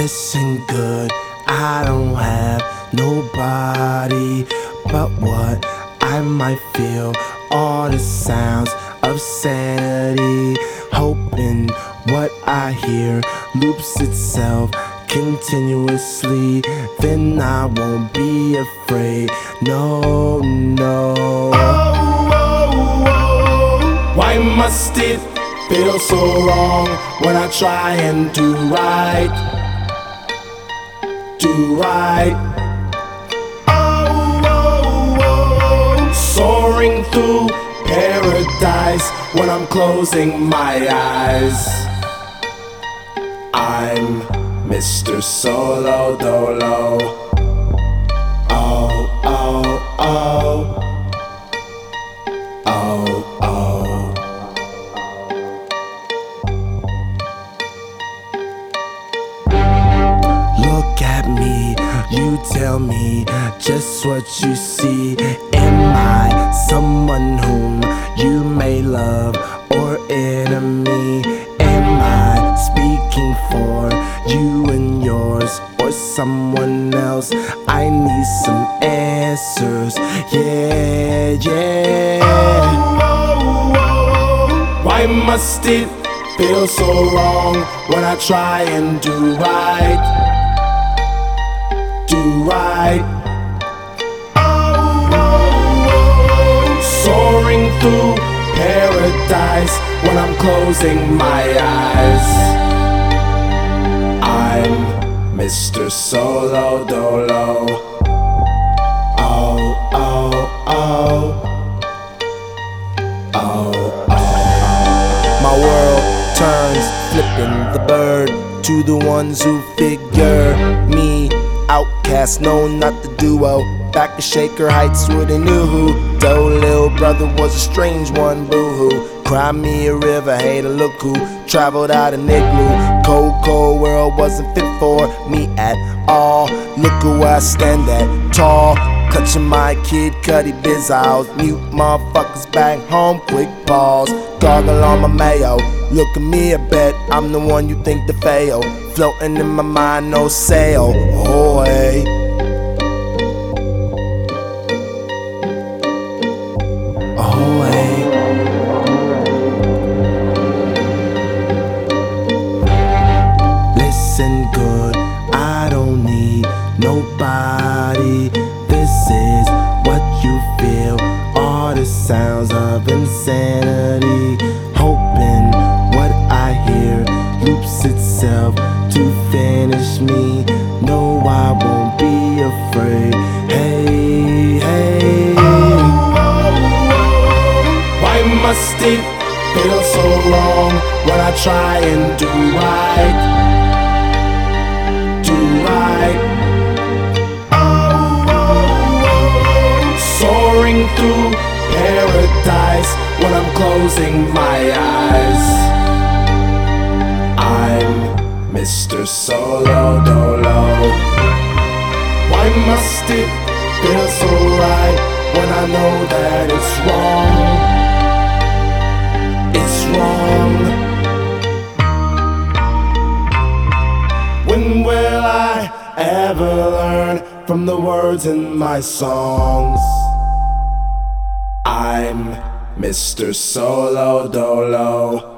Listen good, I don't have nobody but what I might feel. All the sounds of sanity, hoping what I hear loops itself continuously. Then I won't be afraid. No, no. Why must it feel so wrong when I try and do right? Do right. Soaring through paradise when I'm closing my eyes. I'm Mr. Solo Dolo. Oh, oh, oh. Oh, oh. Look at me, you tell me just what you see. Am I someone whom you may love or enemy? Am I speaking for you and yours or someone else? I need some answers, yeah, yeah. Why must it feel so wrong when I try and do right? Do right. Soaring through paradise when I'm closing my eyes. I'm Mr. Solo Dolo. Oh, oh, oh. Oh, oh. My world turns, flipping the bird to the ones who figure me outcast, no, not the duo. Back to Shaker Heights with a new who. Though little brother was a strange one, boo-hoo. Cry me a river, hey, to look who traveled out an igloo. Cold, cold world wasn't fit for me at all. Look at where I stand at, tall. Clutching my Kid Cudi biz aisles. Mute motherfuckers back home, quick pause. Gargle on my mayo. Look at me, I bet I'm the one you think to fail. Floating in my mind, no sail. Oh, hey. Oh, hey. Listen good, I don't need nobody. This is what you feel. All the sounds of insanity. Hoping what I hear loops itself to finish me. No, I won't be afraid. Hey, hey. Why must it feel so wrong when I try and do right? Do right. Soaring through paradise when I'm closing my eyes. I'm Mr. Solo Dolo. Why must it feel so right when I know that it's wrong? It's wrong. When will I ever learn from the words in my songs? I'm Mr. Solo Dolo.